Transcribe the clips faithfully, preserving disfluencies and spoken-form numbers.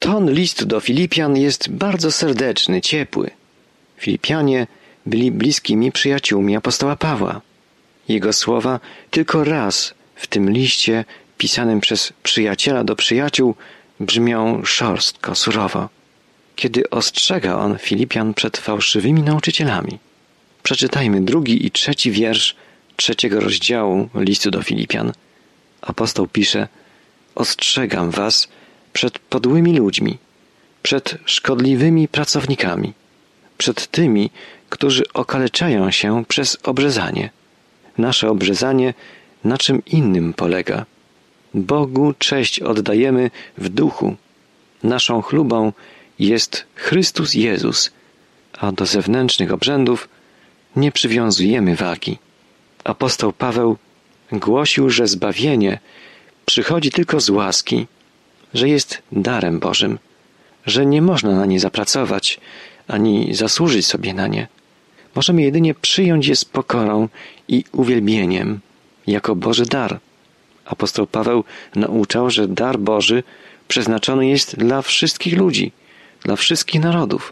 Ton listu do Filipian jest bardzo serdeczny, ciepły. Filipianie byli bliskimi przyjaciółmi apostoła Pawła. Jego słowa tylko raz w tym liście pisanym przez przyjaciela do przyjaciół brzmią szorstko, surowo, kiedy ostrzega on Filipian przed fałszywymi nauczycielami. Przeczytajmy drugi i trzeci wiersz trzeciego rozdziału listu do Filipian. Apostoł pisze: ostrzegam was przed podłymi ludźmi, przed szkodliwymi pracownikami, przed tymi, którzy okaleczają się przez obrzezanie. Nasze obrzezanie na czym innym polega? Bogu cześć oddajemy w duchu. Naszą chlubą jest Chrystus Jezus, a do zewnętrznych obrzędów nie przywiązujemy wagi. Apostoł Paweł głosił, że zbawienie przychodzi tylko z łaski, że jest darem Bożym, że nie można na nie zapracować, ani zasłużyć sobie na nie. Możemy jedynie przyjąć je z pokorą i uwielbieniem, jako Boży dar. Apostoł Paweł nauczał, że dar Boży przeznaczony jest dla wszystkich ludzi, dla wszystkich narodów.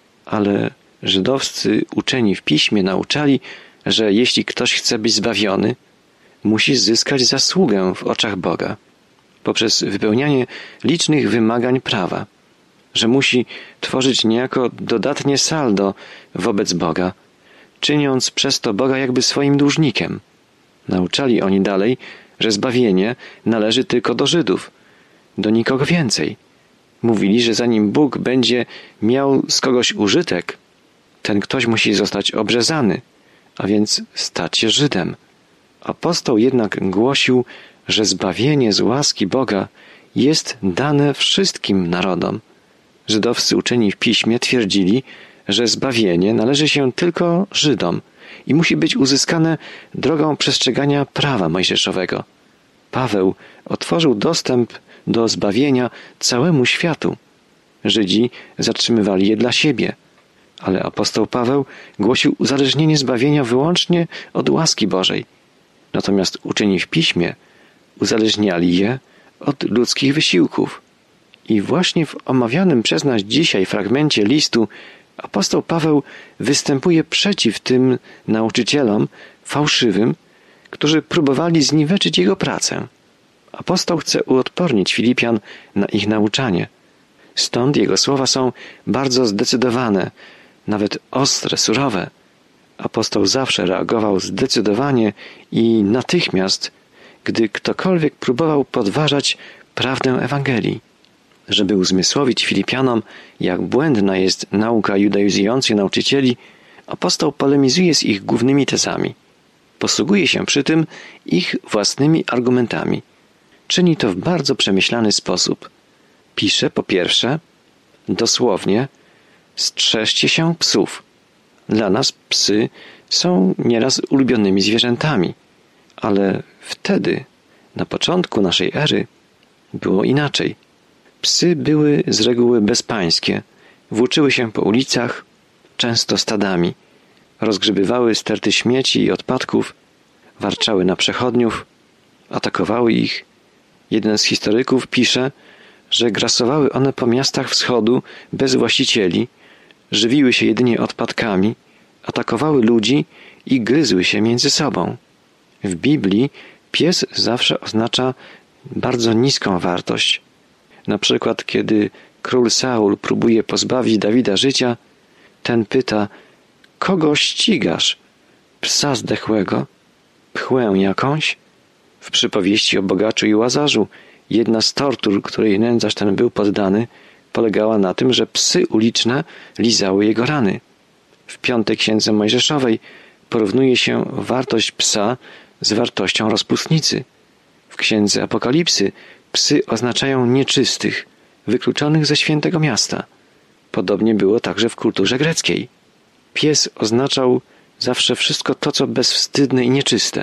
Ale żydowscy uczeni w Piśmie nauczali, że jeśli ktoś chce być zbawiony, musi zyskać zasługę w oczach Boga poprzez wypełnianie licznych wymagań prawa, że musi tworzyć niejako dodatnie saldo wobec Boga, czyniąc przez to Boga jakby swoim dłużnikiem. Nauczali oni dalej, że zbawienie należy tylko do Żydów, do nikogo więcej. Mówili, że zanim Bóg będzie miał z kogoś użytek, ten ktoś musi zostać obrzezany, a więc stać się Żydem. Apostoł jednak głosił, że zbawienie z łaski Boga jest dane wszystkim narodom. Żydowscy uczeni w Piśmie twierdzili, że zbawienie należy się tylko Żydom i musi być uzyskane drogą przestrzegania prawa mojżeszowego. Paweł otworzył dostęp do zbawienia całemu światu. Żydzi zatrzymywali je dla siebie, ale apostoł Paweł głosił uzależnienie zbawienia wyłącznie od łaski Bożej. Natomiast uczeni w Piśmie uzależniali je od ludzkich wysiłków. I właśnie w omawianym przez nas dzisiaj fragmencie listu apostoł Paweł występuje przeciw tym nauczycielom fałszywym, którzy próbowali zniweczyć jego pracę. Apostoł chce uodpornić Filipian na ich nauczanie. Stąd jego słowa są bardzo zdecydowane, nawet ostre, surowe. Apostoł zawsze reagował zdecydowanie i natychmiast, gdy ktokolwiek próbował podważać prawdę Ewangelii. Żeby uzmysłowić Filipianom, jak błędna jest nauka judaizujących nauczycieli, apostoł polemizuje z ich głównymi tezami. Posługuje się przy tym ich własnymi argumentami. Czyni to w bardzo przemyślany sposób. Pisze po pierwsze, dosłownie, strzeżcie się psów. Dla nas psy są nieraz ulubionymi zwierzętami, ale wtedy, na początku naszej ery, było inaczej. Psy były z reguły bezpańskie, włóczyły się po ulicach, często stadami, rozgrzebywały sterty śmieci i odpadków, warczały na przechodniów, atakowały ich. Jeden z historyków pisze, że grasowały one po miastach wschodu bez właścicieli, żywiły się jedynie odpadkami, atakowały ludzi i gryzły się między sobą. W Biblii pies zawsze oznacza bardzo niską wartość. Na przykład, kiedy król Saul próbuje pozbawić Dawida życia, ten pyta: kogo ścigasz? Psa zdechłego? Pchłę jakąś? W przypowieści o bogaczu i łazarzu jedna z tortur, której nędzarz ten był poddany, polegała na tym, że psy uliczne lizały jego rany. W piątej księdze Mojżeszowej porównuje się wartość psa z wartością rozpustnicy. W księdze Apokalipsy psy oznaczają nieczystych, wykluczonych ze świętego miasta. Podobnie było także w kulturze greckiej. Pies oznaczał zawsze wszystko to, co bezwstydne i nieczyste.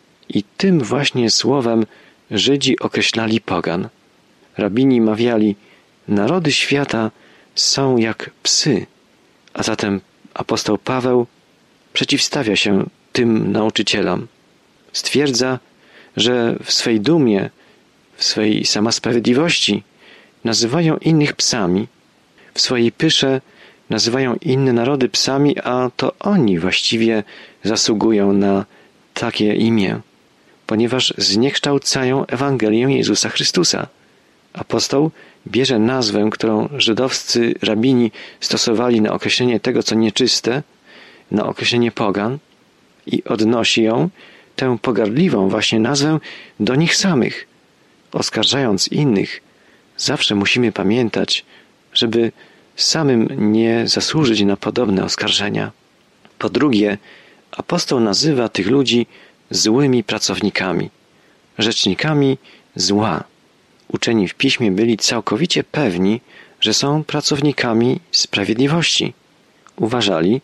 I tym właśnie słowem Żydzi określali pogan. Rabini mawiali: narody świata są jak psy. A zatem apostoł Paweł przeciwstawia się tym nauczycielom. Stwierdza, że w swej dumie, w swej samosprawiedliwości nazywają innych psami. W swojej pysze nazywają inne narody psami, a to oni właściwie zasługują na takie imię, ponieważ zniekształcają Ewangelię Jezusa Chrystusa. Apostoł bierze nazwę, którą żydowscy rabini stosowali na określenie tego, co nieczyste, na określenie pogan i odnosi ją, tę pogardliwą właśnie nazwę, do nich samych. Oskarżając innych, zawsze musimy pamiętać, żeby samym nie zasłużyć na podobne oskarżenia. Po drugie, apostoł nazywa tych ludzi złymi pracownikami, rzecznikami zła. Uczeni w Piśmie byli całkowicie pewni, że są pracownikami sprawiedliwości. Uważali,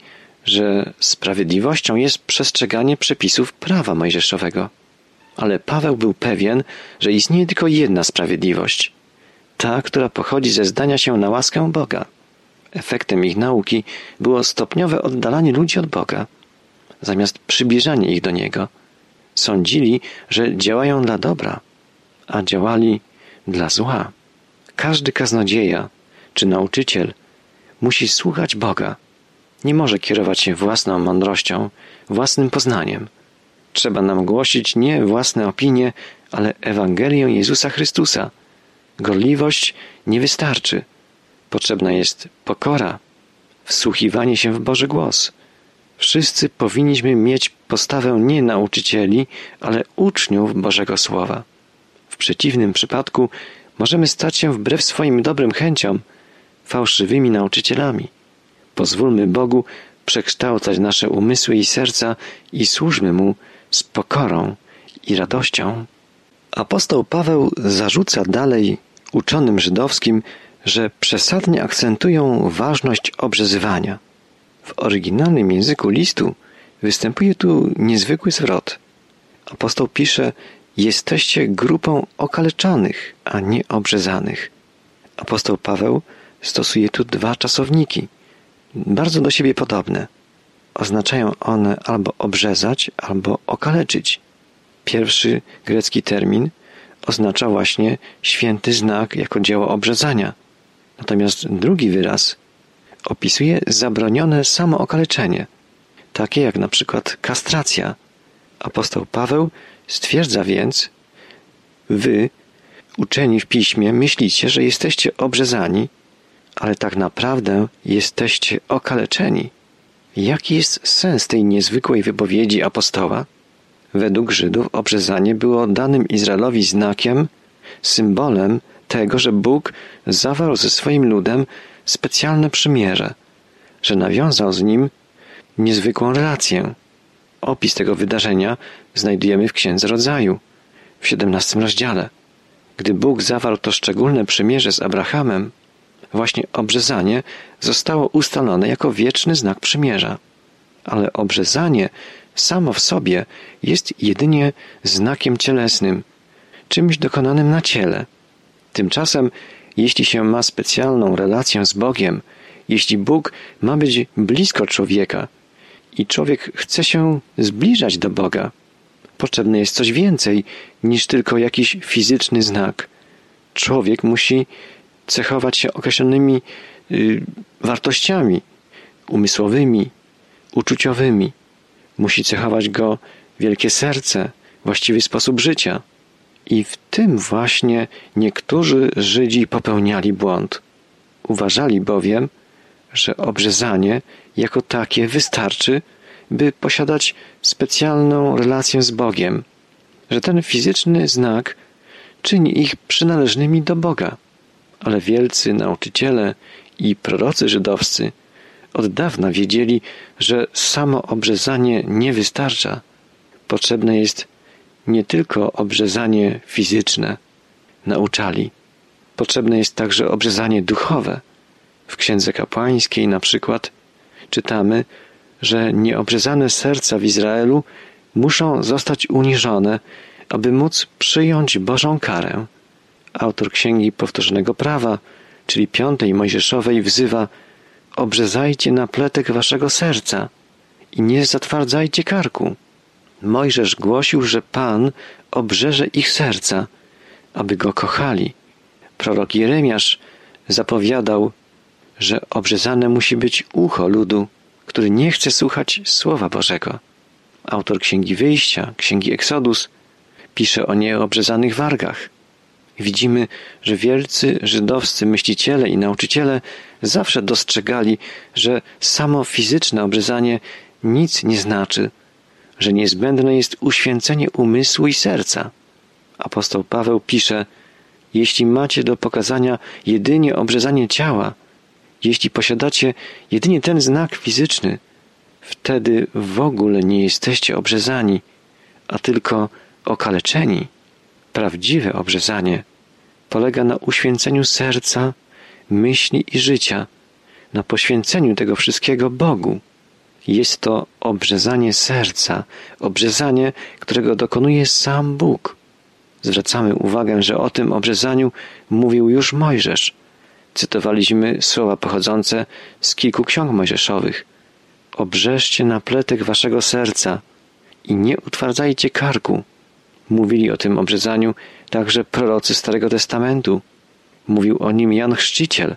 że sprawiedliwością jest przestrzeganie przepisów prawa mojżeszowego. Ale Paweł był pewien, że istnieje tylko jedna sprawiedliwość, ta, która pochodzi ze zdania się na łaskę Boga. Efektem ich nauki było stopniowe oddalanie ludzi od Boga, zamiast przybliżania ich do Niego. Sądzili, że działają dla dobra, a działali dla zła. Każdy kaznodzieja czy nauczyciel musi słuchać Boga. Nie może kierować się własną mądrością, własnym poznaniem. Trzeba nam głosić nie własne opinie, ale Ewangelię Jezusa Chrystusa. Gorliwość nie wystarczy. Potrzebna jest pokora, wsłuchiwanie się w Boży głos. Wszyscy powinniśmy mieć postawę nie nauczycieli, ale uczniów Bożego Słowa. W przeciwnym przypadku możemy stać się wbrew swoim dobrym chęciom fałszywymi nauczycielami. Pozwólmy Bogu przekształcać nasze umysły i serca i służmy Mu z pokorą i radością. Apostoł Paweł zarzuca dalej uczonym żydowskim, że przesadnie akcentują ważność obrzezywania. W oryginalnym języku listu występuje tu niezwykły zwrot. Apostoł pisze: jesteście grupą okaleczonych, a nie obrzezanych. Apostoł Paweł stosuje tu dwa czasowniki, bardzo do siebie podobne. Oznaczają one albo obrzezać, albo okaleczyć. Pierwszy grecki termin oznacza właśnie święty znak jako dzieło obrzezania. Natomiast drugi wyraz opisuje zabronione samookaleczenie, takie jak na przykład kastracja. Apostoł Paweł stwierdza więc: wy, uczeni w Piśmie, myślicie, że jesteście obrzezani, ale tak naprawdę jesteście okaleczeni. Jaki jest sens tej niezwykłej wypowiedzi apostoła? Według Żydów obrzezanie było danym Izraelowi znakiem, symbolem tego, że Bóg zawarł ze swoim ludem specjalne przymierze, że nawiązał z nim niezwykłą relację. Opis tego wydarzenia znajdujemy w Księdze Rodzaju, w siedemnastym rozdziale. Gdy Bóg zawarł to szczególne przymierze z Abrahamem, właśnie obrzezanie zostało ustalone jako wieczny znak przymierza. Ale obrzezanie samo w sobie jest jedynie znakiem cielesnym, czymś dokonanym na ciele. Tymczasem, jeśli się ma specjalną relację z Bogiem, jeśli Bóg ma być blisko człowieka i człowiek chce się zbliżać do Boga, potrzebne jest coś więcej niż tylko jakiś fizyczny znak. Człowiek musi cechować się określonymi y, wartościami umysłowymi, uczuciowymi. Musi cechować go wielkie serce, właściwy sposób życia. I w tym właśnie niektórzy Żydzi popełniali błąd. Uważali bowiem, że obrzezanie jako takie wystarczy, by posiadać specjalną relację z Bogiem, że ten fizyczny znak czyni ich przynależnymi do Boga. Ale wielcy nauczyciele i prorocy żydowscy od dawna wiedzieli, że samo obrzezanie nie wystarcza. Potrzebne jest nie tylko obrzezanie fizyczne, nauczali. Potrzebne jest także obrzezanie duchowe. W Księdze Kapłańskiej na przykład czytamy, że nieobrzezane serca w Izraelu muszą zostać uniżone, aby móc przyjąć Bożą karę. Autor Księgi Powtórzonego Prawa, czyli piątej Mojżeszowej, wzywa: obrzezajcie napletek waszego serca i nie zatwardzajcie karku. Mojżesz głosił, że Pan obrzeże ich serca, aby Go kochali, Prorok Jeremiasz zapowiadał, że obrzezane musi być ucho ludu, który nie chce słuchać Słowa Bożego. Autor Księgi Wyjścia, Księgi Exodus pisze o nieobrzezanych wargach. Widzimy, że wielcy żydowscy myśliciele i nauczyciele zawsze dostrzegali, że samo fizyczne obrzezanie nic nie znaczy, że niezbędne jest uświęcenie umysłu i serca. Apostoł Paweł pisze: jeśli macie do pokazania jedynie obrzezanie ciała, jeśli posiadacie jedynie ten znak fizyczny, wtedy w ogóle nie jesteście obrzezani, a tylko okaleczeni. Prawdziwe obrzezanie polega na uświęceniu serca, myśli i życia, na poświęceniu tego wszystkiego Bogu. Jest to obrzezanie serca, obrzezanie, którego dokonuje sam Bóg. Zwracamy uwagę, że o tym obrzezaniu mówił już Mojżesz. Cytowaliśmy słowa pochodzące z kilku ksiąg mojżeszowych. Obrzeżcie napletek waszego serca i nie utwardzajcie karku. Mówili o tym obrzezaniu także prorocy Starego Testamentu. Mówił o nim Jan Chrzciciel,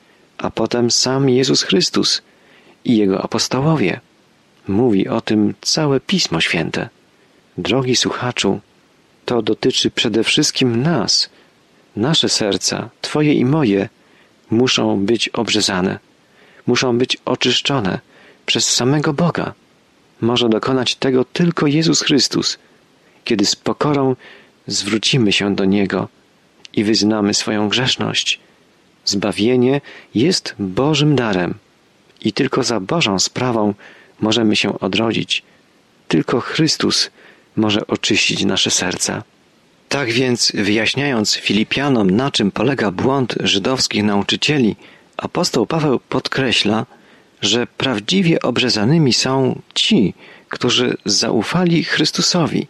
a potem sam Jezus Chrystus i Jego apostołowie. Mówi o tym całe Pismo Święte. Drogi słuchaczu, to dotyczy przede wszystkim nas. Nasze serca, Twoje i moje, muszą być obrzezane. Muszą być oczyszczone przez samego Boga. Może dokonać tego tylko Jezus Chrystus, kiedy z pokorą zwrócimy się do Niego i wyznamy swoją grzeszność. Zbawienie jest Bożym darem i tylko za Bożą sprawą możemy się odrodzić. Tylko Chrystus może oczyścić nasze serca. Tak więc, wyjaśniając Filipianom, na czym polega błąd żydowskich nauczycieli, apostoł Paweł podkreśla, że prawdziwie obrzezanymi są ci, którzy zaufali Chrystusowi.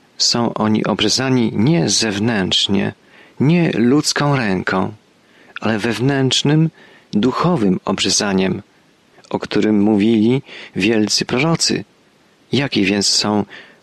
Są oni obrzezani nie zewnętrznie, nie ludzką ręką, ale wewnętrznym, duchowym obrzezaniem, o którym mówili wielcy prorocy. Jakie więc są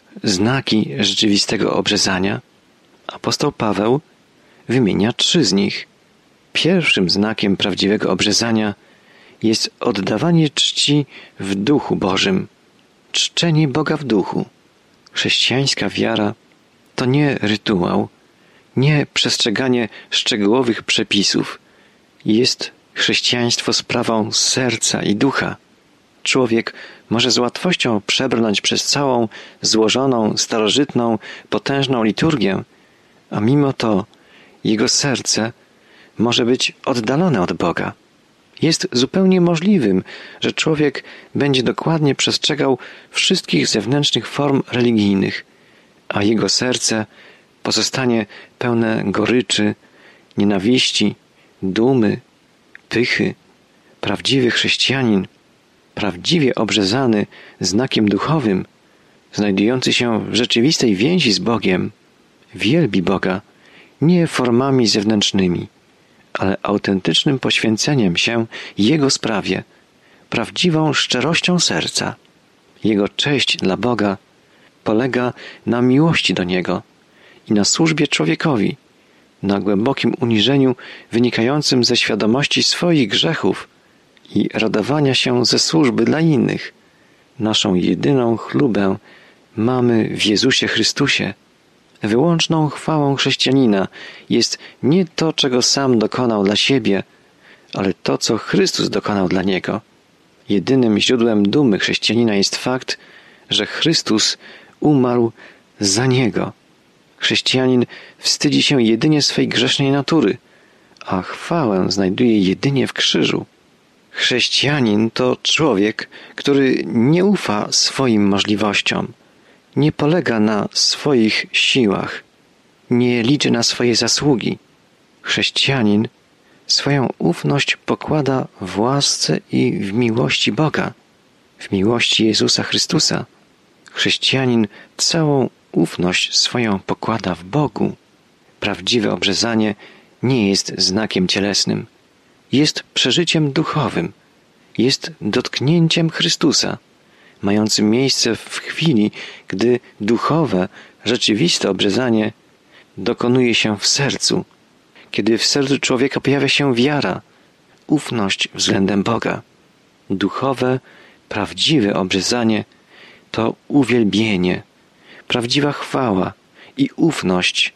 znaki rzeczywistego obrzezania? Apostoł Paweł wymienia trzy z nich. Pierwszym znakiem prawdziwego obrzezania jest oddawanie czci w duchu Bożym, czczenie Boga w duchu. Chrześcijańska wiara to nie rytuał, nie przestrzeganie szczegółowych przepisów. Jest chrześcijaństwo sprawą serca i ducha. Człowiek może z łatwością przebrnąć przez całą złożoną, starożytną, potężną liturgię, a mimo to jego serce może być oddalone od Boga. Jest zupełnie możliwym, że człowiek będzie dokładnie przestrzegał wszystkich zewnętrznych form religijnych, a jego serce pozostanie pełne goryczy, nienawiści, dumy, pychy. Prawdziwy chrześcijanin, prawdziwie obrzezany znakiem duchowym, znajdujący się w rzeczywistej więzi z Bogiem, wielbi Boga nie formami zewnętrznymi, ale autentycznym poświęceniem się Jego sprawie, prawdziwą szczerością serca. Jego cześć dla Boga polega na miłości do Niego i na służbie człowiekowi, na głębokim uniżeniu wynikającym ze świadomości swoich grzechów i radowania się ze służby dla innych. Naszą jedyną chlubę mamy w Jezusie Chrystusie. Wyłączną chwałą chrześcijanina jest nie to, czego sam dokonał dla siebie, ale to, co Chrystus dokonał dla niego. Jedynym źródłem dumy chrześcijanina jest fakt, że Chrystus umarł za niego. Chrześcijanin wstydzi się jedynie swej grzesznej natury, a chwałę znajduje jedynie w krzyżu. Chrześcijanin to człowiek, który nie ufa swoim możliwościom, nie polega na swoich siłach, nie liczy na swoje zasługi. Chrześcijanin swoją ufność pokłada w łasce i w miłości Boga, w miłości Jezusa Chrystusa. Chrześcijanin całą ufność swoją pokłada w Bogu. Prawdziwe obrzezanie nie jest znakiem cielesnym. Jest przeżyciem duchowym. Jest dotknięciem Chrystusa, mającym miejsce w chwili, gdy duchowe, rzeczywiste obrzezanie dokonuje się w sercu, kiedy w sercu człowieka pojawia się wiara, ufność względem Boga. Duchowe, prawdziwe obrzezanie to uwielbienie, prawdziwa chwała i ufność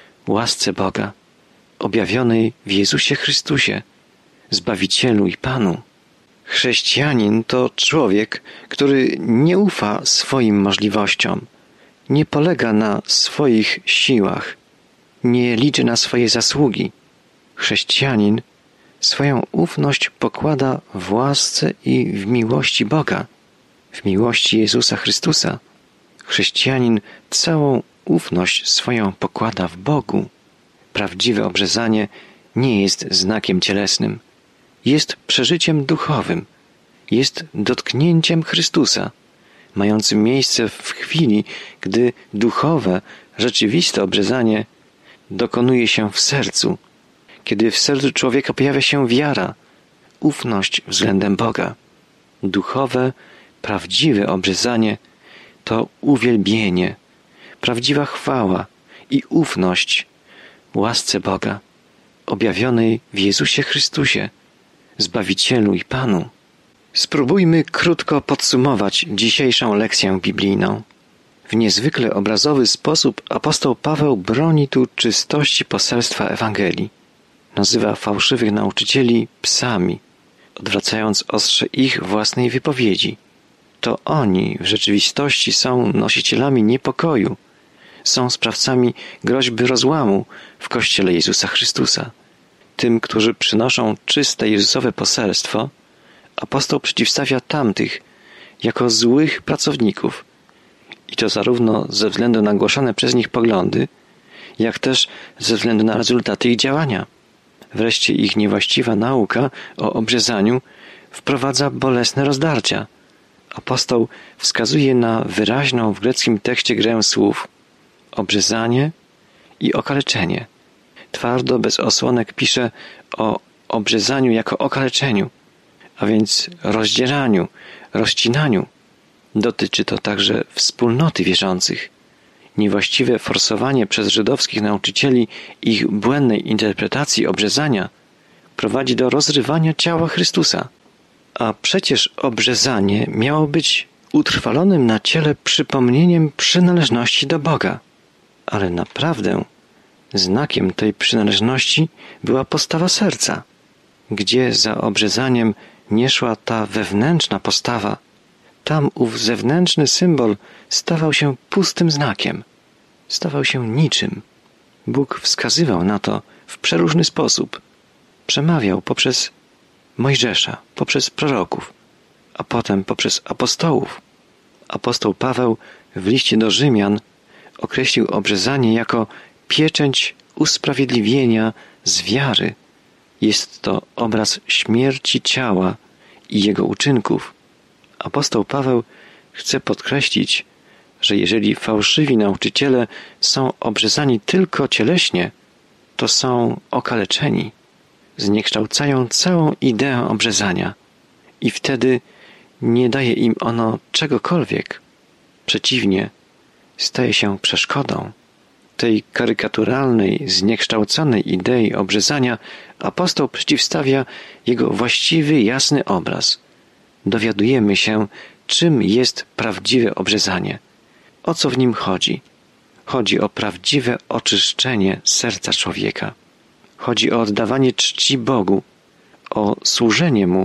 łasce Boga, objawionej w Jezusie Chrystusie, Zbawicielu i Panu. Chrześcijanin to człowiek, który nie ufa swoim możliwościom, nie polega na swoich siłach, nie liczy na swoje zasługi. Chrześcijanin swoją ufność pokłada w łasce i w miłości Boga, w miłości Jezusa Chrystusa. Chrześcijanin całą ufność swoją pokłada w Bogu. Prawdziwe obrzezanie nie jest znakiem cielesnym. Jest przeżyciem duchowym. Jest dotknięciem Chrystusa, mającym miejsce w chwili, gdy duchowe, rzeczywiste obrzezanie dokonuje się w sercu, kiedy w sercu człowieka pojawia się wiara, ufność względem Boga. Duchowe, prawdziwe obrzezanie to uwielbienie, prawdziwa chwała i ufność łasce Boga, objawionej w Jezusie Chrystusie, Zbawicielu i Panu. Spróbujmy krótko podsumować dzisiejszą lekcję biblijną. W niezwykle obrazowy sposób apostoł Paweł broni tu czystości poselstwa Ewangelii. Nazywa fałszywych nauczycieli psami, odwracając ostrze ich własnej wypowiedzi. To oni w rzeczywistości są nosicielami niepokoju, są sprawcami groźby rozłamu w Kościele Jezusa Chrystusa. Tym, którzy przynoszą czyste Jezusowe poselstwo, apostoł przeciwstawia tamtych jako złych pracowników, i to zarówno ze względu na głoszone przez nich poglądy, jak też ze względu na rezultaty ich działania. Wreszcie ich niewłaściwa nauka o obrzezaniu wprowadza bolesne rozdarcia. Apostoł wskazuje na wyraźną w greckim tekście grę słów obrzezanie i okaleczenie. Twardo, bez osłonek pisze o obrzezaniu jako okaleczeniu, a więc rozdzieraniu, rozcinaniu. Dotyczy to także wspólnoty wierzących. Niewłaściwe forsowanie przez żydowskich nauczycieli ich błędnej interpretacji obrzezania prowadzi do rozrywania ciała Chrystusa. A przecież obrzezanie miało być utrwalonym na ciele przypomnieniem przynależności do Boga. Ale naprawdę znakiem tej przynależności była postawa serca, gdzie za obrzezaniem nie szła ta wewnętrzna postawa. Tam ów zewnętrzny symbol stawał się pustym znakiem, stawał się niczym. Bóg wskazywał na to w przeróżny sposób. Przemawiał poprzez Mojżesza, poprzez proroków, a potem poprzez apostołów. Apostoł Paweł w liście do Rzymian określił obrzezanie jako pieczęć usprawiedliwienia z wiary. Jest to obraz śmierci ciała i jego uczynków. Apostoł Paweł chce podkreślić, że jeżeli fałszywi nauczyciele są obrzezani tylko cieleśnie, to są okaleczeni, zniekształcają całą ideę obrzezania i wtedy nie daje im ono czegokolwiek. Przeciwnie, staje się przeszkodą. Tej karykaturalnej, zniekształconej idei obrzezania apostoł przeciwstawia jego właściwy, jasny obraz. Dowiadujemy się, czym jest prawdziwe obrzezanie. O co w nim chodzi? Chodzi o prawdziwe oczyszczenie serca człowieka. Chodzi o oddawanie czci Bogu, o służenie Mu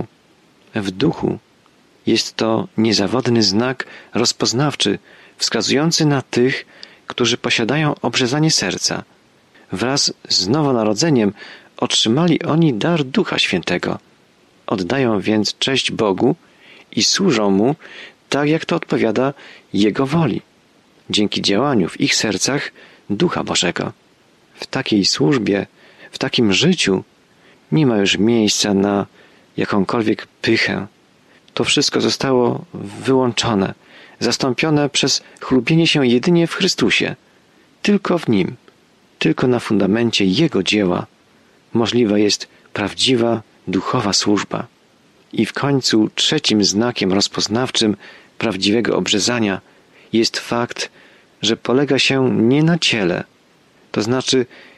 w duchu. Jest to niezawodny znak rozpoznawczy, wskazujący na tych, którzy posiadają obrzezanie serca. Wraz z nowonarodzeniem otrzymali oni dar Ducha Świętego. Oddają więc cześć Bogu i służą Mu tak, jak to odpowiada Jego woli, dzięki działaniu w ich sercach Ducha Bożego. W takiej służbie, w takim życiu nie ma już miejsca na jakąkolwiek pychę. To wszystko zostało wyłączone, zastąpione przez chlubienie się jedynie w Chrystusie. Tylko w Nim, tylko na fundamencie Jego dzieła możliwa jest prawdziwa, duchowa służba. I w końcu trzecim znakiem rozpoznawczym prawdziwego obrzezania jest fakt, że polega się nie na ciele, to znaczy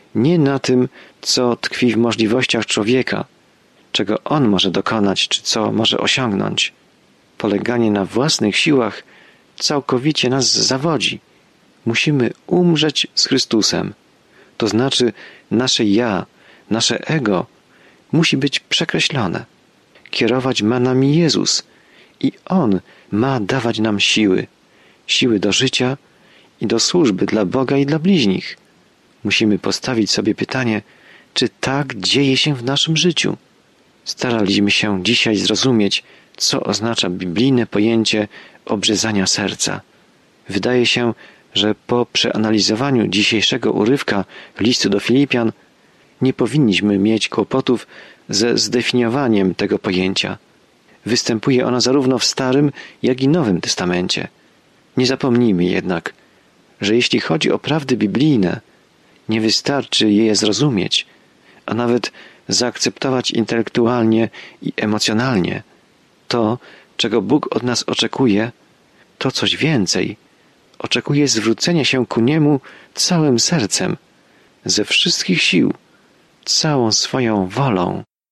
nie na tym, co tkwi w możliwościach człowieka, czego on może dokonać, czy co może osiągnąć. Poleganie na własnych siłach całkowicie nas zawodzi. Musimy umrzeć z Chrystusem. To znaczy nasze ja, nasze ego musi być przekreślone. Kierować ma nami Jezus i On ma dawać nam siły. Siły do życia i do służby dla Boga i dla bliźnich. Musimy postawić sobie pytanie, czy tak dzieje się w naszym życiu. Staraliśmy się dzisiaj zrozumieć, co oznacza biblijne pojęcie obrzezania serca. Wydaje się, że po przeanalizowaniu dzisiejszego urywka listu do Filipian nie powinniśmy mieć kłopotów ze zdefiniowaniem tego pojęcia. Występuje ono zarówno w Starym, jak i Nowym Testamencie. Nie zapomnijmy jednak, że jeśli chodzi o prawdy biblijne, nie wystarczy je zrozumieć, a nawet zaakceptować intelektualnie i emocjonalnie. To, czego Bóg od nas oczekuje, to coś więcej. Oczekuje zwrócenia się ku Niemu całym sercem, ze wszystkich sił, całą swoją wolą.